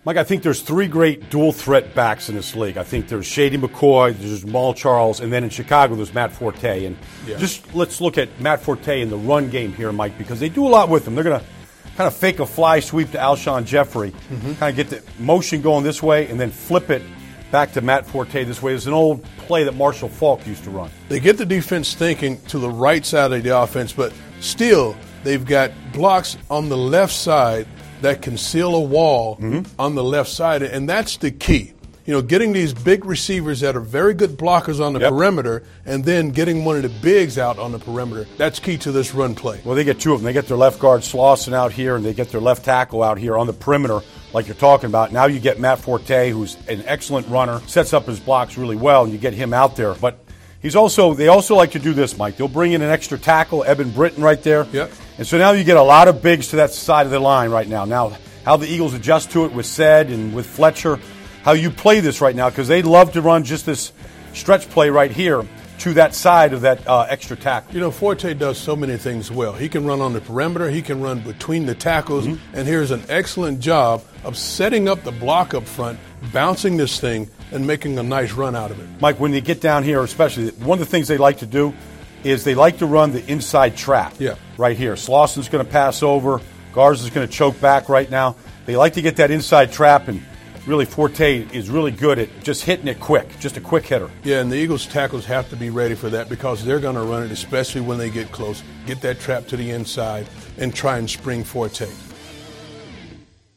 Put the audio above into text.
Mike, I think there's three great dual threat backs in this league. I think there's Shady McCoy, there's Jamal Charles, and then in Chicago there's Matt Forte. And just let's look at Matt Forte in the run game here, Mike, because they do a lot with him. They're going to kind of fake a fly sweep to Alshon Jeffrey, kind of get the motion going this way, and then flip it back to Matt Forte this way. It's an old play that Marshall Faulk used to run. They get the defense thinking to the right side of the offense, but still they've got blocks on the left side that can seal a wall on the left side, and that's the key. You know, getting these big receivers that are very good blockers on the perimeter and then getting one of the bigs out on the perimeter, that's key to this run play. Well, they get two of them. They get their left guard Slauson out here, and they get their left tackle out here on the perimeter like you're talking about. Now you get Matt Forte, who's an excellent runner, sets up his blocks really well, and you get him out there. But they also like to do this, Mike. They'll bring in an extra tackle, Eben Britton right there. Yep. And so now you get a lot of bigs to that side of the line right now. Now, how the Eagles adjust to it with Sed and with Fletcher, how you play this right now, because they love to run just this stretch play right here to that side of that extra tackle. You know, Forte does so many things well. He can run on the perimeter. He can run between the tackles. And here's an excellent job of setting up the block up front, bouncing this thing, and making a nice run out of it. Mike, when you get down here, especially, one of the things they like to do is they like to run the inside trap right here. Slauson's going to pass over. Garza's going to choke back right now. They like to get that inside trap, and really Forte is really good at just hitting it quick, just a quick hitter. Yeah, and the Eagles' tackles have to be ready for that because they're going to run it, especially when they get close. Get that trap to the inside and try and spring Forte.